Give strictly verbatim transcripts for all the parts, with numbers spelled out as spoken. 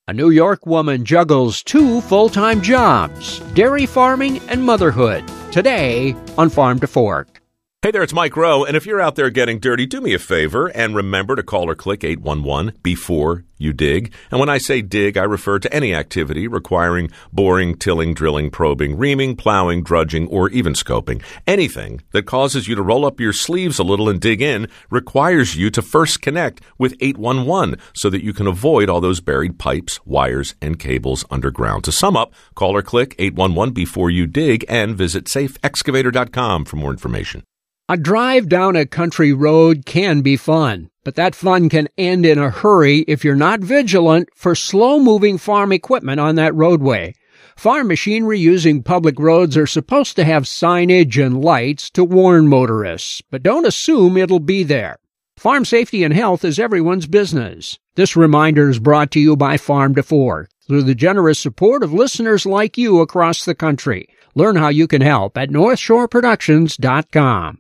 A New York woman juggles two full-time jobs, dairy farming and motherhood. Today on Farm to Fork. Hey there, it's Mike Rowe, and if you're out there getting dirty, do me a favor and remember to call or click eight one one before you dig. And when I say dig, I refer to any activity requiring boring, tilling, drilling, probing, reaming, plowing, drudging, or even scoping. Anything that causes you to roll up your sleeves a little and dig in requires you to first connect with eight one one so that you can avoid all those buried pipes, wires, and cables underground. To sum up, call or click eight one one before you dig and visit safe excavator dot com for more information. A drive down a country road can be fun, but that fun can end in a hurry if you're not vigilant for slow-moving farm equipment on that roadway. Farm machinery using public roads are supposed to have signage and lights to warn motorists, but don't assume it'll be there. Farm safety and health is everyone's business. This reminder is brought to you by Farm to Fork through the generous support of listeners like you across the country. Learn how you can help at north shore productions dot com.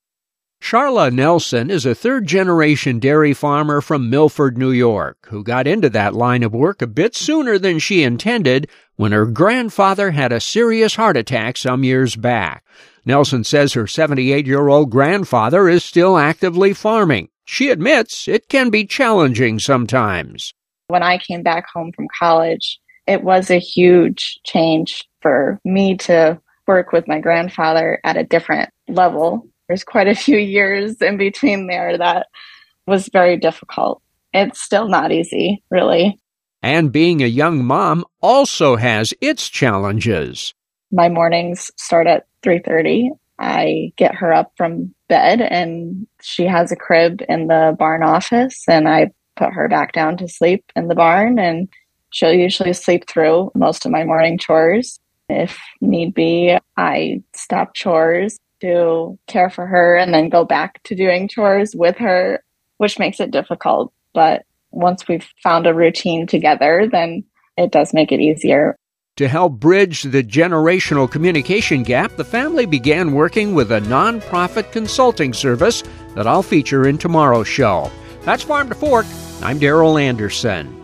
Charla Nelson is a third-generation dairy farmer from Milford, New York, who got into that line of work a bit sooner than she intended when her grandfather had a serious heart attack some years back. Nelson says her seventy-eight-year-old grandfather is still actively farming. She admits it can be challenging sometimes. When I came back home from college, it was a huge change for me to work with my grandfather at a different level. There's quite a few years in between there that was very difficult. It's still not easy, really. And being a young mom also has its challenges. My mornings start at three thirty. I get her up from bed, and she has a crib in the barn office, and I put her back down to sleep in the barn, and she'll usually sleep through most of my morning chores. If need be, I stop chores to care for her and then go back to doing chores with her, which makes it difficult. But once we've found a routine together, then it does make it easier. To help bridge the generational communication gap, the family began working with a nonprofit consulting service that I'll feature in tomorrow's show. That's Farm to Fork. I'm Darrell Anderson.